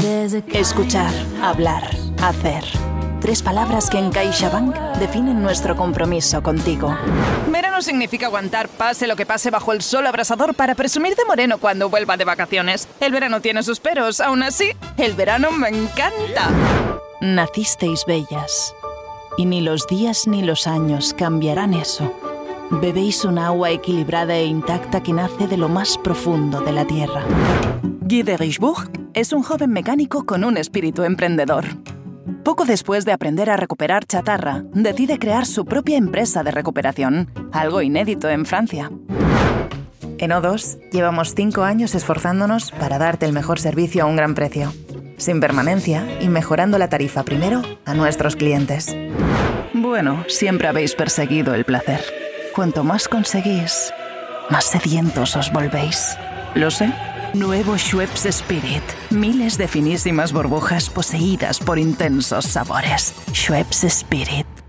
Escuchar, hablar, hacer. 3 palabras que en CaixaBank definen nuestro compromiso contigo. Verano significa aguantar pase lo que pase bajo el sol abrasador para presumir de moreno cuando vuelva de vacaciones. El verano tiene sus peros, aún así, el verano me encanta. Nacisteis bellas, y ni los días ni los años cambiarán eso. Bebéis un agua equilibrada e intacta que nace de lo más profundo de la tierra. Guy de Richebourg es un joven mecánico con un espíritu emprendedor. Poco después de aprender a recuperar chatarra, decide crear su propia empresa de recuperación, algo inédito en Francia. En O2 llevamos 5 años esforzándonos para darte el mejor servicio a un gran precio, sin permanencia y mejorando la tarifa primero a nuestros clientes. Bueno, siempre habéis perseguido el placer. Cuanto más conseguís, más sedientos os volvéis. Lo sé. Nuevo Schweppes Spirit. Miles de finísimas burbujas poseídas por intensos sabores. Schweppes Spirit.